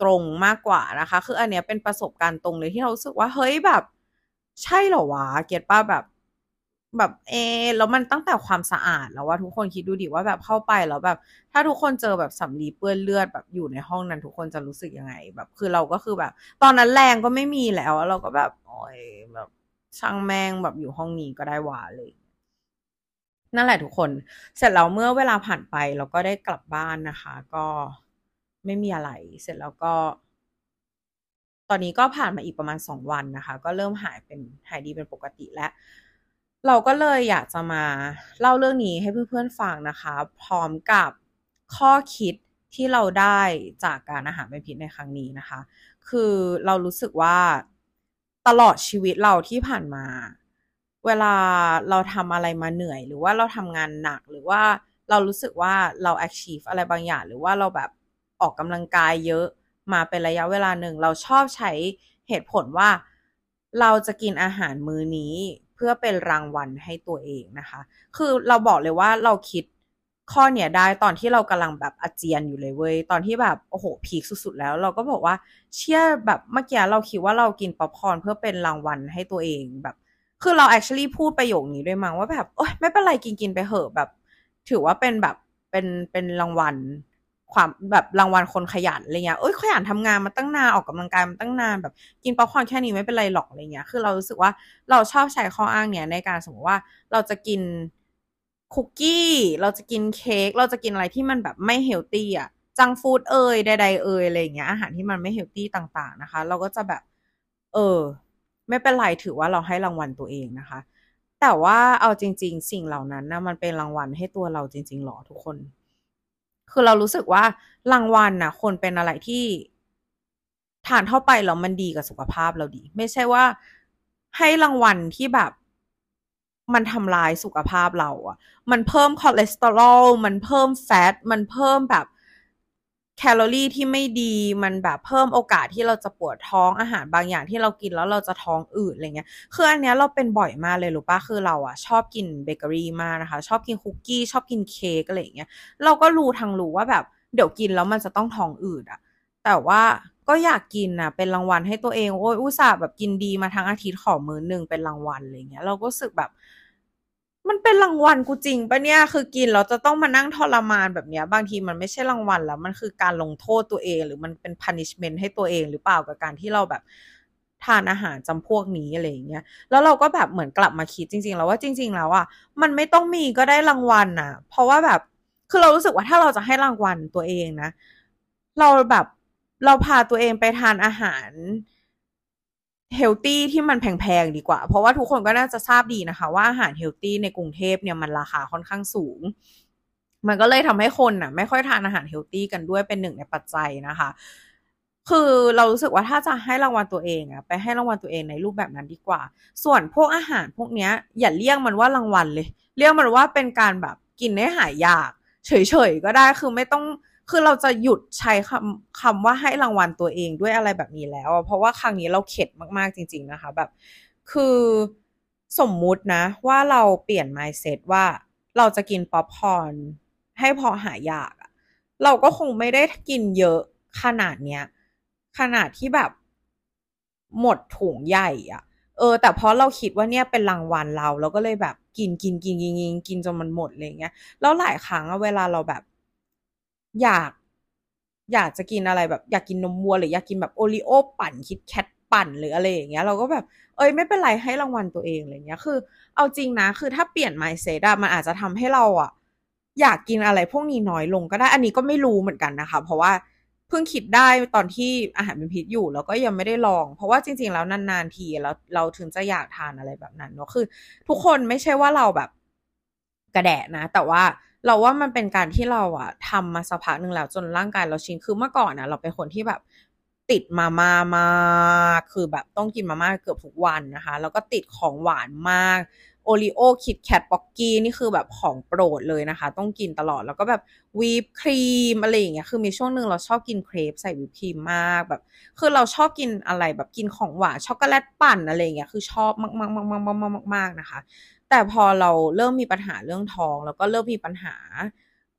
ตรงมากกว่านะคะคืออันเนี้ยเป็นประสบการณ์ตรงเลยที่เรารู้สึกว่าเฮ้ยแบบใช่เหรอวะเก็ตป่ะแบบแล้วมันตั้งแต่ความสะอาดแล้วว่าทุกคนคิดดูดิว่าแบบเข้าไปแล้วแบบถ้าทุกคนเจอแบบสำลีเปื้อนเลือดแบบอยู่ในห้องนั้นทุกคนจะรู้สึกยังไงแบบคือเราก็คือแบบตอนนั้นแรงก็ไม่มีแล้วเราก็แบบโอ้ยแบบช่างแม่งแบบอยู่ห้องนี้ก็ได้หวาเลยนั่นแหละทุกคนเสร็จแล้วเมื่อเวลาผ่านไปเราก็ได้กลับบ้านนะคะก็ไม่มีอะไรเสร็จแล้วก็ ตอนนี้ก็ผ่านมาอีกประมาณ2 วันนะคะก็เริ่มหายดีเป็นปกติแล้วเราก็เลยอยากจะมาเล่าเรื่องนี้ให้เพื่อนๆฟังนะคะพร้อมกับข้อคิดที่เราได้จากการอาหารเป็นพิษในครั้งนี้นะคะคือเรารู้สึกว่าตลอดชีวิตเราที่ผ่านมาเวลาเราทำอะไรมาเหนื่อยหรือว่าเราทำงานหนักหรือว่าเรารู้สึกว่าเรา achieve อะไรบางอย่างหรือว่าเราแบบออกกำลังกายเยอะ มาเป็นระยะเวลาหนึ่งเราชอบใช้เหตุผลว่าเราจะกินอาหารมื้อนี้เพื่อเป็นรางวัลให้ตัวเองนะคะคือเราบอกเลยว่าเราคิดข้อเนี้ยได้ตอนที่เรากำลังแบบอาเจียนอยู่เลยเว้ยตอนที่แบบโอ้โหพีคสุดๆแล้วเราก็บอกว่าเชื่อแบบเมื่อกี้เราคิดว่าเรากินป๊อปคอร์นเพื่อเป็นรางวัลให้ตัวเองแบบคือเรา actually พูดประโยคนี้ด้วยมั้งว่าแบบโอ๊ยไม่เป็นไรกินไปเหอะแบบถือว่าเป็นแบบเป็นรางวัล ความแบบรางวัลคนขยันอะไรเงี้ยเอ้ยขยันทำงานมาตั้งนานออกกำลังกายมาตั้งนานแบบกินป๊อปคอร์นแค่นี้ไม่เป็นไรหรอกอะไรเงี้ยคือเรารู้สึกว่าเราชอบใช้ข้ออ้างเนี้ยในการสมมติว่าเราจะกินคุกกี้เราจะกินเค้กเราจะกินอะไรที่มันแบบไม่เฮลตี้อ่ะจังฟู้ดใดๆอะไรเงี้ยอาหารที่มันไม่เฮลตี้ต่างๆนะคะเราก็จะแบบเออไม่เป็นไรถือว่าเราให้รางวัลตัวเองนะคะแต่ว่าเอาจริงๆสิ่งเหล่านั้นนะมันเป็นรางวัลให้ตัวเราจริงๆหรอทุกคน คือเรารู้สึกว่ารางวัลน่ะคนเป็นอะไรที่ทานเข้าไปแล้วมันดีกับสุขภาพเราดีไม่ใช่ว่าให้รางวัลที่แบบมันทำลายสุขภาพเราอ่ะมันเพิ่มคอเลสเตอรอลมันเพิ่มแฟตมันเพิ่มแบบแคลอรี่ที่ไม่ดีมันแบบเพิ่มโอกาสที่เราจะปวดท้องอาหารบางอย่างที่เรากินแล้วเราจะท้องอืดอะไรเงี้ยคืออันเนี้ยเราเป็นบ่อยมากเลยรู้ป่ะคือเราอ่ะชอบกินเบเกอรี่มากนะคะชอบกินคุกกี้ชอบกินเค้กอะไรเงี้ย เราก็รู้ว่าแบบเดี๋ยวกินแล้วมันจะต้องท้องอืดอะแต่ว่าก็อยากกินนะเป็นรางวัลให้ตัวเองโอ้ยอุตส่าห์แบบกินดีมาทั้งอาทิตย์ขอมื้อหนึ่งเป็นรางวัลอะไรเงี้ยเราก็รู้สึกแบบมันเป็นรางวัลกูจริงปะเนี่ยคือกินเราจะต้องมานั่งทรมานแบบเนี้ยบางทีมันไม่ใช่รางวัลแล้วมันคือการลงโทษตัวเองหรือมันเป็น punishment ให้ตัวเองหรือเปล่ากับการที่เราแบบทานอาหารจำพวกนี้อะไรอย่างเงี้ยแล้วเราก็แบบเหมือนกลับมาคิดจริงๆแล้วว่าจริงๆแล้วอ่ะมันไม่ต้องมีก็ได้รางวัลน่ะเพราะว่าแบบ คือเรารู้สึกว่าถ้าเราจะให้รางวัลตัวเองนะเราแบบเราพาตัวเองไปทานอาหารเฮลตี้ที่มันแพงๆดีกว่าเพราะว่าทุกคนก็น่าจะทราบดีนะคะว่าอาหารเฮลตี้ในกรุงเทพเนี่ยมันราคาค่อนข้างสูงมันก็เลยทำให้คนน่ะไม่ค่อยทานอาหารเฮลตี้กันด้วยเป็นหนึ่งในปัจจัยนะคะคือเรารู้สึกว่าถ้าจะให้รางวัลตัวเองอะไปให้รางวัลตัวเองในรูปแบบนั้นดีกว่าส่วนพวกอาหารพวกเนี้ยอย่าเรียกมันว่ารางวัลเลยเรียกมันว่าเป็นการแบบกินได้หายอยาก เฉยๆก็ได้คือไม่ต้องคือเราจะหยุดใช้คำว่าให้รางวัลตัวเองด้วยอะไรแบบนี้แล้วเพราะว่าครั้งนี้เราเข็ดมากๆจริงๆนะคะแบบคือสมมุตินะว่าเราเปลี่ยน mindset ว่าเราจะกินป๊อปคอร์นให้พอหายอยากอะเราก็คงไม่ได้กินเยอะขนาดเนี้ยขนาดที่แบบหมดถุงใหญ่อะแต่เพราะเราคิดว่าเนี่ยเป็นรางวัลเราก็เลยแบบกินจนมันหมดอะไรเงี้ย แล้วหลายครั้งอะเวลาเราแบบอยากอยากจะกินอะไรแบบอยากกินนมวัวหรืออยากกินแบบโอรีโอปั่นคิดแคทปั่นหรืออะไรอย่างเงี้ยเราก็แบบไม่เป็นไรให้รางวัลตัวเองอะไรเงี้ยคือเอาจริงนะคือถ้าเปลี่ยน mindset อะมันอาจจะทำให้เราอะอยากกินอะไรพวกนี้น้อยลงก็ได้อันนี้ก็ไม่รู้เหมือนกันนะคะเพราะว่าเพิ่งคิดได้ตอนที่อาหารเป็นพิษอยู่แล้วก็ยังไม่ได้ลองเพราะว่าจริงๆแล้วนานๆทีเราถึงจะอยากทานอะไรแบบนั้นเนาะคือทุกคนไม่ใช่ว่าเราแบบ กระแดะนะแต่ว่าเราว่ามันเป็นการที่เราอะทำมาสักพักหนึ่งแล้วจนร่างกายเราชินคือเมื่อก่อนอะเราเป็นคนที่แบบติดมาม่ามากคือแบบต้องกินมาม่าเกือบทุกวันนะคะแล้วก็ติดของหวานมากโอรีโอคิดแคทป๊อกกี้นี่คือแบบของโปรดเลยนะคะต้องกินตลอดแล้วก็แบบวีปครีมอะไรอย่างเงี้ยคือมีช่วงหนึ่งเราชอบกินเครปใส่วีปครีมมากแบบคือเราชอบกินอะไรแบบกินของหวานช็อกโกแลตปั่นอะไรอย่างเงี้ยคือชอบมากๆๆๆๆๆนะคะ แต่พอเราเริ่มมีปัญหาเรื่องท้องแล้วก็เริ่มมีปัญหา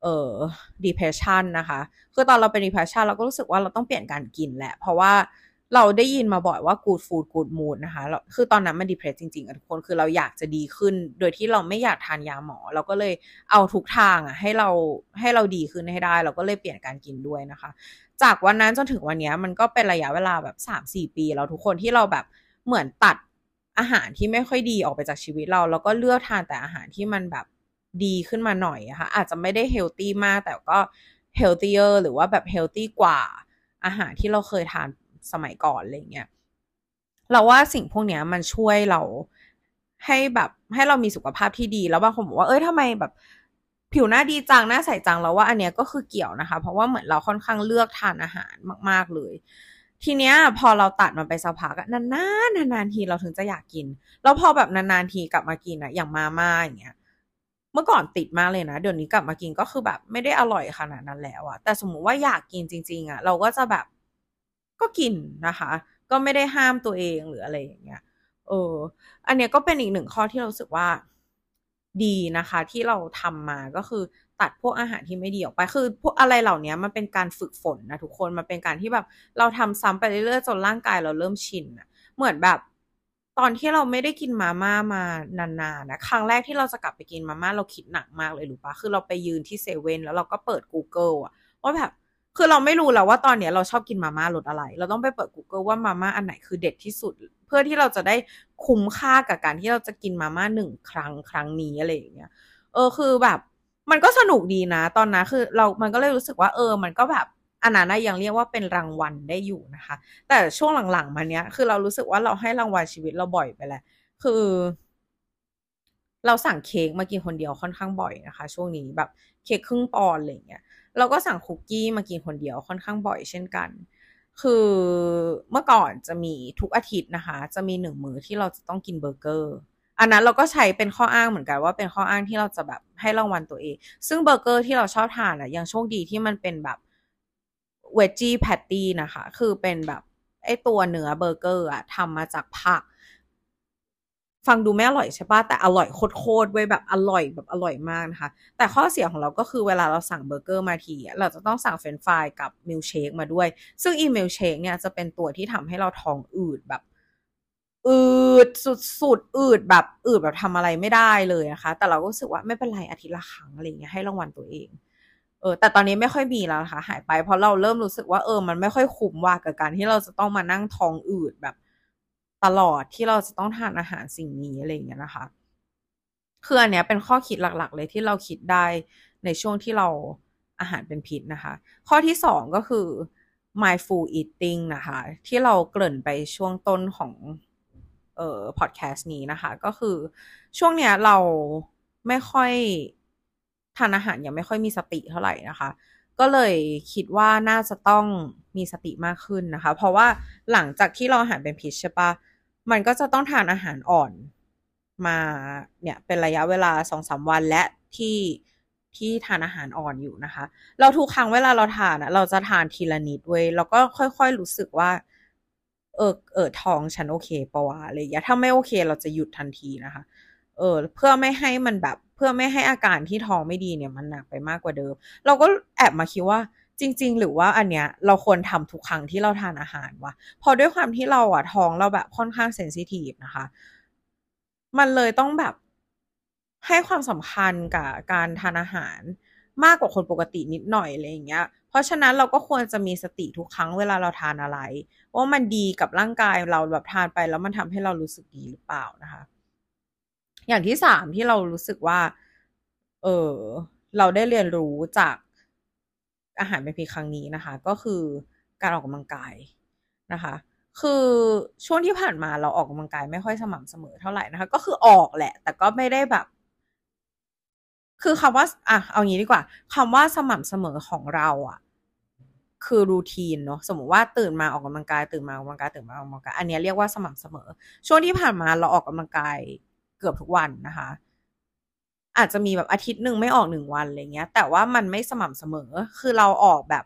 เอ่อ depression นะคะคือตอนเราเป็น depression เราก็รู้สึกว่าเราต้องเปลี่ยนการกินแหละเพราะว่าเราได้ยินมาบ่อยว่า good food good mood นะคะคือตอนนั้นมัน depress จริงๆทุกคนคือเราอยากจะดีขึ้นโดยที่เราไม่อยากทานยาหมอเราก็เลยเอาทุกทางให้เราดีขึ้นให้ได้เราก็เลยเปลี่ยนการกินด้วยนะคะจากวันนั้นจนถึงวันนี้มันก็เป็นระยะเวลาแบบ 3-4 ปีแล้วทุกคนที่เราแบบเหมือนตัดอาหารที่ไม่ค่อยดีออกไปจากชีวิตเราแล้วก็เลือกทานแต่อาหารที่มันแบบดีขึ้นมาหน่อยอะค่ะอาจจะไม่ได้เฮลตี้มากแต่ก็เฮลตี้หรือว่าแบบเฮลตี้กว่าอาหารที่เราเคยทานสมัยก่อนอะไรเงี้ยเราว่าสิ่งพวกนี้มันช่วยเราให้แบบให้เรามีสุขภาพที่ดีแล้วบางคนบอกว่าทำไมแบบผิวหน้าดีจังหน้าใสจังแล้วว่าอันเนี้ยก็คือเกี่ยวนะคะเพราะว่าเหมือนเราค่อนข้างเลือกทานอาหารมากๆเลยทีเนี้ยพอเราตัดมันไปสักพักนานๆทีเราถึงจะอยากกินแล้วพอแบบนานๆทีกลับมากินอะอย่างมาม่าอย่างเงี้ยเมื่อก่อนติดมากเลยนะเดี๋ยวนี้กลับมากินก็คือแบบไม่ได้อร่อยขนาดนั้นแล้วอะแต่สมมุติว่าอยากกินจริงๆอะเราก็จะแบบก็กินนะคะก็ไม่ได้ห้ามตัวเองหรืออะไรอย่างเงี้ยเอออันเนี้ยก็เป็นอีกหนึ่งข้อที่เรารู้สึกว่าดีนะคะที่เราทำมาก็คือตัดพวกอาหารที่ไม่ดีออกไปคือพวกอะไรเหล่านี้มันเป็นการฝึกฝนนะทุกคนมันเป็นการที่แบบเราทำซ้ำไปเรื่อยๆจนร่างกายเราเริ่มชินอะเหมือนแบบตอนที่เราไม่ได้กินมาม่ามานานๆนะครั้งแรกที่เราจะกลับไปกินมาม่าเราคิดหนักมากเลยรู้ปะคือเราไปยืนที่เซเว่นแล้วเราก็เปิด Google อะว่าแบบคือเราไม่รู้แล้วว่าตอนเนี้ยเราชอบกินมาม่ารสอะไรเราต้องไปเปิด Google ว่ามาม่าอันไหนคือเด็ดที่สุดเพื่อที่เราจะได้คุ้มค่ากับการที่เราจะกินมาม่า1 ครั้งนี้อะไรอย่างเงี้ยคือแบบมันก็สนุกดีนะตอนนั้นคือมันก็เลยรู้สึกว่ามันก็แบบอันนั้นนะยังเรียกว่าเป็นรางวัลได้อยู่นะคะแต่ช่วงหลังๆมาเนี้ยคือเรารู้สึกว่าเราให้รางวัลชีวิตเราบ่อยไปแล้วคือเราสั่งเค้กมากินคนเดียวค่อนข้างบ่อยนะคะช่วงนี้แบบเค้กครึ่งปอนด์อะไรอย่างเงี้ยเราก็สั่งคุกกี้มากินคนเดียวค่อนข้างบ่อยเช่นกันคือเมื่อก่อนจะมีทุกอาทิตย์นะคะจะมี1 มื้อที่เราจะต้องกินเบอร์เกอร์อันนั้นเราก็ใช้เป็นข้ออ้างเหมือนกันว่าเป็นข้ออ้างที่เราจะแบบให้รางวัลตัวเองซึ่งเบอร์เกอร์ที่เราชอบทานอะยังโชคดีที่มันเป็นแบบเวจจี้แพตตี้นะคะคือเป็นแบบไอตัวเนื้อเบอร์เกอร์อะทำมาจากผัก ฟังดูไม่อร่อยใช่ปะแต่อร่อยโคตรๆเว้ยแบบอร่อยแบบอร่อยมากนะคะแต่ข้อเสียของเราก็คือเวลาเราสั่งเบอร์เกอร์มาทีเราจะต้องสั่งเฟรนช์ฟรายกับมิลค์เชคมาด้วยซึ่งอีมิลค์เชคเนี่ยจะเป็นตัวที่ทำให้เราท้องอืดแบบอืดสุดๆอืดแบบทำอะไรไม่ได้เลยนะคะแต่เราก็รู้สึกว่าไม่เป็นไรอาทิตย์ละครั้งอะไรเงี้ยให้รางวัลตัวเองแต่ตอนนี้ไม่ค่อยมีแล้วนะคะหายไปเพราะเราเริ่มรู้สึกว่ามันไม่ค่อยคุ้มว่ากับการที่เราจะต้องมานั่งท้องอืดแบบตลอดที่เราจะต้องทานอาหารสิ่งนี้อะไรอย่างเงี้ยนะคะคืออันเนี้ยเป็นข้อคิดหลักๆเลยที่เราคิดได้ในช่วงที่เราอาหารเป็นพิษนะคะข้อที่สองก็คือ mindful eating นะคะที่เราเกริ่นไปช่วงต้นของพอดแคสต์นี้นะคะก็คือช่วงเนี้ยเราไม่ค่อยทานอาหารยังไม่ค่อยมีสติเท่าไหร่นะคะก็เลยคิดว่าน่าจะต้องมีสติมากขึ้นนะคะเพราะว่าหลังจากที่เราอาหารเป็นพิษใช่ปะมันก็จะต้องทานอาหารอ่อนมาเนี่ยเป็นระยะเวลา2-3 วันและที่ทานอาหารอ่อนอยู่นะคะเราทุกครั้งเวลาเราทานเราจะทานทีละนิดเว้ยแล้วก็ค่อยๆรู้สึกว่าท้องฉันโอเคปะวะอะไรอย่างเงี้ยถ้าไม่โอเคเราจะหยุดทันทีนะคะเพื่อไม่ให้มันแบบเพื่อไม่ให้อาการที่ท้องไม่ดีเนี่ยมันหนักไปมากกว่าเดิมเราก็แอบมาคิดว่าจริงๆหรือว่าอันเนี้ยเราควรทำทุกครั้งที่เราทานอาหารวะพอด้วยความที่เราอะท้องเราแบบค่อนข้างเซนซิทีฟนะคะมันเลยต้องแบบให้ความสำคัญกับการทานอาหารมากกว่าคนปกตินิดหน่อยอะไรอย่างเงี้ยเพราะฉะนั้นเราก็ควรจะมีสติทุกครั้งเวลาเราทานอะไรว่ามันดีกับร่างกายเราแบบทานไปแล้วมันทำให้เรารู้สึกดีหรือเปล่านะคะอย่างที่สามที่เรารู้สึกว่าเออเราได้เรียนรู้จากอาหารเป็นเพียงครั้งนี้นะคะก็คือการออกกำลังกายนะคะคือช่วงที่ผ่านมาเราออกกำลังกายไม่ค่อยสม่ำเสมอเท่าไหร่นะคะก็คือออกแหละแต่ก็ไม่ได้แบบคือคำว่าเอางี้ดีกว่าคำว่าสม่ำเสมอของเราอะ คือรูทีนเนาะสมมุติว่าตื่นมาออกกำลังกายตื่นมาออกกำลังกายตื่นมาออกกำลังกายอันนี้เรียกว่าสม่ำเสมอช่วงที่ผ่านมาเราออกกำลังกายเกือบทุกวันนะคะอาจจะมีแบบอาทิตย์หนึ่งไม่ออก1 วันอะไรเงี้ยแต่ว่ามันไม่สม่ำเสมอคือเราออกแบบ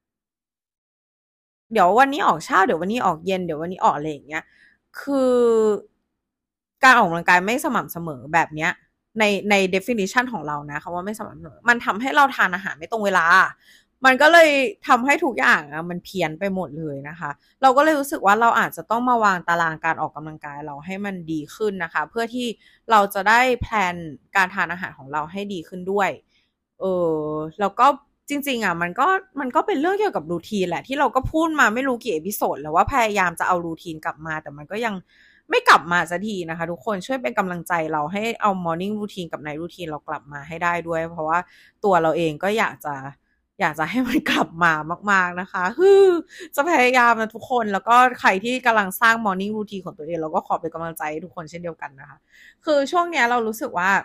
เดี๋ยววันนี้ออกเช้าเดี๋ยววันนี้ออกเย็นเดี๋ยววันนี้ออกอะไรอย่างเงี้ยคือการออกกำลังกายไม่สม่ำเสมอแบบเนี้ยใน definition ของเรานะคำว่าไม่สม่ำเสมอมันทำให้เราทานอาหารไม่ตรงเวลามันก็เลยทำให้ทุกอย่างมันเพี้ยนไปหมดเลยนะคะเราก็เลยรู้สึกว่าเราอาจจะต้องมาวางตารางการออกกำลังกายเราให้มันดีขึ้นนะคะเพื่อที่เราจะได้แพลนการทานอาหารของเราให้ดีขึ้นด้วยแล้วก็จริงๆมันก็เป็นเรื่องเกี่ยวกับรูทีนแหละที่เราก็พูดมาไม่รู้กี่เอพิโซดแล้วว่าพยายามจะเอารูทีนกลับมาแต่มันก็ยังไม่กลับมาสักทีนะคะทุกคนช่วยเป็นกำลังใจเราให้เอา morning routine กับ night routine เรากลับมาให้ได้ด้วยเพราะว่าตัวเราเองก็อยากจะให้มันกลับมามากๆนะคะจะพยายามนะทุกคนแล้วก็ใครที่กำลังสร้าง morning routine ของตัวเองเราก็ขอเป็นกำลังใจให้ทุกคนเช่นเดียวกันนะคะคือช่วงเนี้ยเรารู้สึกว่า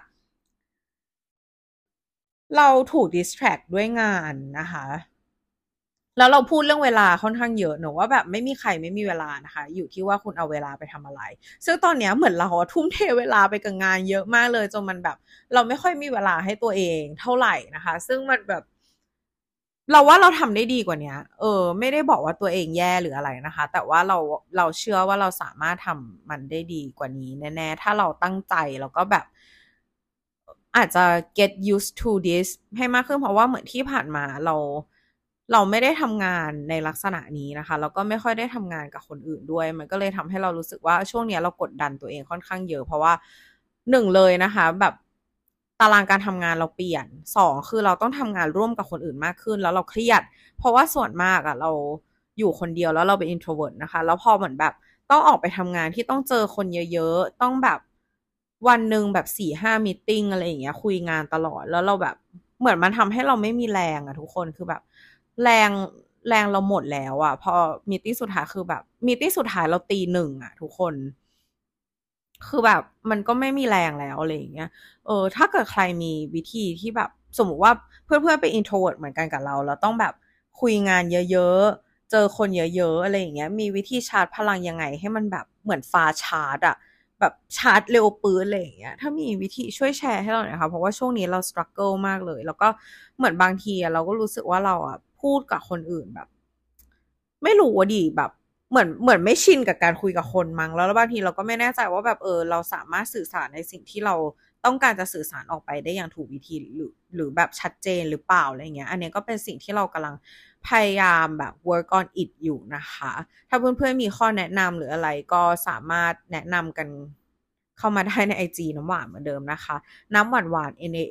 เราถูก distract ด้วยงานนะคะแล้วเราพูดเรื่องเวลาค่อนข้างเยอะหนูว่าแบบไม่มีใครไม่มีเวลานะคะอยู่ที่ว่าคุณเอาเวลาไปทำอะไรซึ่งตอนเนี้ยเหมือนเราทุ่มเทเวลาไปกับงานเยอะมากเลยจนมันแบบเราไม่ค่อยมีเวลาให้ตัวเองเท่าไหร่นะคะซึ่งมันแบบเราว่าเราทำได้ดีกว่านี้ไม่ได้บอกว่าตัวเองแย่หรืออะไรนะคะแต่ว่าเราเชื่อว่าเราสามารถทำมันได้ดีกว่านี้แน่ๆถ้าเราตั้งใจแล้วก็แบบอาจจะ get used to this ให้มากขึ้นเพราะว่าเหมือนที่ผ่านมาเราไม่ได้ทำงานในลักษณะนี้นะคะแล้วก็ไม่ค่อยได้ทำงานกับคนอื่นด้วยมันก็เลยทำให้เรารู้สึกว่าช่วงนี้เรากดดันตัวเองค่อนข้างเยอะเพราะว่าหนึ่งเลยนะคะแบบตารางการทำงานเราเปลี่ยนสองคือเราต้องทำงานร่วมกับคนอื่นมากขึ้นแล้วเราเครียดเพราะว่าส่วนมากเราอยู่คนเดียวแล้วเราเป็น introvert นะคะแล้วพอเหมือนแบบต้องออกไปทำงานที่ต้องเจอคนเยอะๆต้องแบบวันหนึ่งแบบ4-5มีตติ้งอะไรอย่างเงี้ยคุยงานตลอดแล้วเราแบบเหมือนมันทำให้เราไม่มีแรงทุกคนคือแบบ แรงแรงเราหมดแล้วพอมีตติ้งสุดท้ายคือแบบมีตติ้งสุดท้ายเราตี 1ทุกคนคือแบบมันก็ไม่มีแรงแล้วอะไรอย่างเงี้ยถ้าเกิดใครมีวิธีที่แบบสมมุติว่าเพื่อนๆเป็น introvert เหมือนกันกับเราแล้วต้องแบบคุยงานเยอะๆเจอคนเยอะๆอะไรอย่างเงี้ยมีวิธีชาร์จพลังยังไงให้มันแบบเหมือนฟ้าชาร์จแบบชาร์จเร็วปื๊ดอะไรอย่างเงี้ยถ้ามีวิธีช่วยแชร์ให้เราหน่อยค่ะเพราะว่าช่วงนี้เรา struggle มากเลยแล้วก็เหมือนบางทีเราก็รู้สึกว่าเราพูดกับคนอื่นแบบไม่รู้ว่าดีแบบเหมือนไม่ชินกับการคุยกับคนมั้งแล้วบางทีเราก็ไม่แน่ใจว่าแบบเราสามารถสื่อสารในสิ่งที่เราต้องการจะสื่อสารออกไปได้อย่างถูกวิธีหรือแบบชัดเจนหรือเปล่าอะไรเงี้ยอันนี้ก็เป็นสิ่งที่เรากำลังพยายามแบบ work on it อยู่นะคะถ้าเพื่อนๆมีข้อแนะนำหรืออะไรก็สามารถแนะนำกันเข้ามาได้ใน IG น้ำหวานเหมือนเดิมนะคะน้ำหวานหวาน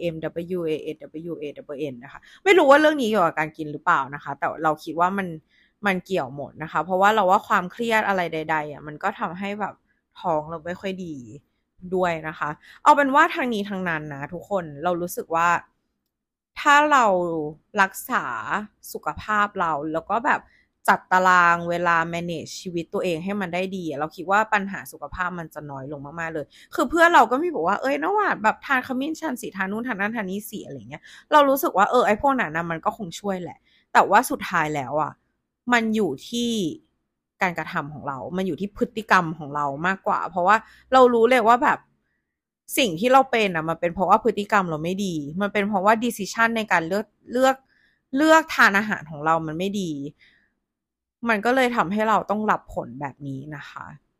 NAMWASWAN นะคะไม่รู้ว่าเรื่องนี้เกี่ยวกับการกินหรือเปล่านะคะแต่เราคิดว่ามันเกี่ยวหมดนะคะเพราะว่าเราว่าความเครียดอะไรใดๆมันก็ทำให้แบบท้องเราไม่ค่อยดีด้วยนะคะเอาเป็นว่าทางนี้ทางนั้นนะทุกคนเรารู้สึกว่าถ้าเรารักษาสุขภาพเราแล้วก็แบบจัดตารางเวลา manage ชีวิตตัวเองให้มันได้ดีเราคิดว่าปัญหาสุขภาพมันจะน้อยลงมากๆเลยคือเพื่อนเราก็มีบอกว่าน้ำหวานแบบทานขมิ้นชันสิทานนู่นทานนั่นทานนี่สิอะไรเงี้ยเรารู้สึกว่าไอ้พวกนั้นนะมันก็คงช่วยแหละแต่ว่าสุดท้ายแล้วมันอยู่ที่การกระทำของเรา มันอยู่ที่พฤติกรรมของเรามากกว่า เพราะว่าเรารู้เลยว่าแบบสิ่งที่เราเป็นมันเป็นเพราะว่าพฤติกรรมเราไม่ดี มันเป็นเพราะว่า decision ในการเลือกทานอาหารของเรามันไม่ดี มันก็เลยทำให้เราต้องรับผลแบบนี้นะคะ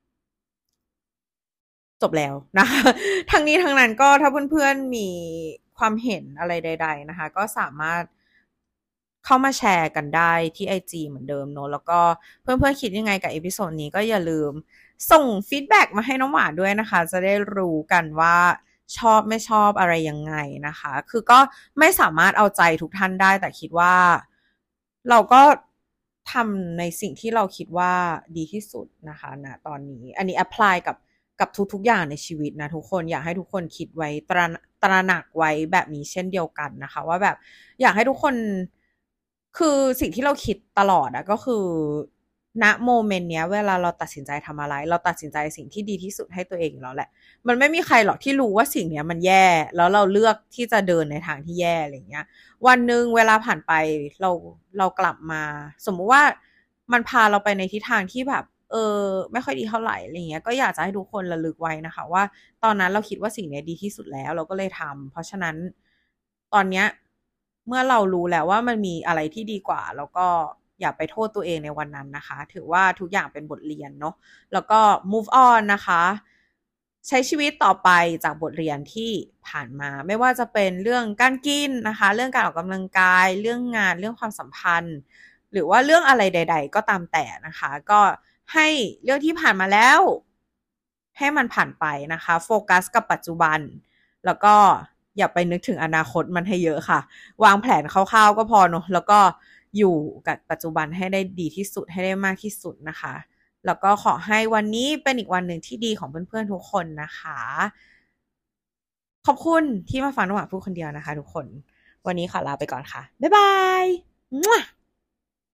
จบแล้วนะคะทั้งนี้ทั้งนั้นก็ถ้าเพื่อนๆมีความเห็นอะไรใดๆนะคะก็สามารถเข้ามาแชร์กันได้ที่ IG เหมือนเดิมเนอะแล้วก็เพื่อนๆคิดยังไงกับเอพิโซดนี้ก็อย่าลืมส่งฟีดแบ็กมาให้น้องหวานด้วยนะคะจะได้รู้กันว่าชอบไม่ชอบอะไรยังไงนะคะคือก็ไม่สามารถเอาใจทุกท่านได้แต่คิดว่าเราก็ทำในสิ่งที่เราคิดว่าดีที่สุดนะคะณตอนนี้อันนี้ apply กับทุกๆอย่างในชีวิตนะทุกคนอยากให้ทุกคนคิดไว้ตระหนักไว้แบบนี้เช่นเดียวกันนะคะว่าแบบอยากให้ทุกคนคือสิ่งที่เราคิดตลอดก็คือณโมเมนต์เนี้ยเวลาเราตัดสินใจทำอะไรเราตัดสินใจสิ่งที่ดีที่สุดให้ตัวเองอยู่แล้วแหละมันไม่มีใครหรอกที่รู้ว่าสิ่งเนี้ยมันแย่แล้วเราเลือกที่จะเดินในทางที่แย่อะไรเงี้ยวันหนึ่งเวลาผ่านไปเรากลับมาสมมุติว่ามันพาเราไปในทิศทางที่แบบไม่ค่อยดีเท่าไหร่อะไรเงี้ยก็อยากจะให้ทุกคนระลึกไว้นะคะว่าตอนนั้นเราคิดว่าสิ่งนี้ดีที่สุดแล้วเราก็เลยทำเพราะฉะนั้นตอนเนี้ยเมื่อเรารู้แล้วว่ามันมีอะไรที่ดีกว่าแล้วก็อย่าไปโทษตัวเองในวันนั้นนะคะถือว่าทุกอย่างเป็นบทเรียนเนาะแล้วก็ move on นะคะใช้ชีวิตต่อไปจากบทเรียนที่ผ่านมาไม่ว่าจะเป็นเรื่องการกินนะคะเรื่องการออกกำลังกายเรื่องงานเรื่องความสัมพันธ์หรือว่าเรื่องอะไรใดๆก็ตามแต่นะคะก็ให้เรื่องที่ผ่านมาแล้วให้มันผ่านไปนะคะโฟกัสกับปัจจุบันแล้วก็อย่าไปนึกถึงอนาคตมันให้เยอะค่ะวางแผนคร่าวๆก็พอเนอะแล้วก็อยู่กับปัจจุบันให้ได้ดีที่สุดให้ได้มากที่สุดนะคะแล้วก็ขอให้วันนี้เป็นอีกวันหนึ่งที่ดีของเพื่อนๆทุกคนนะคะขอบคุณที่มาฟังน้องหวานพูดคนเดียวนะคะทุกคนวันนี้ขอลาไปก่อนค่ะบ๊ายบาย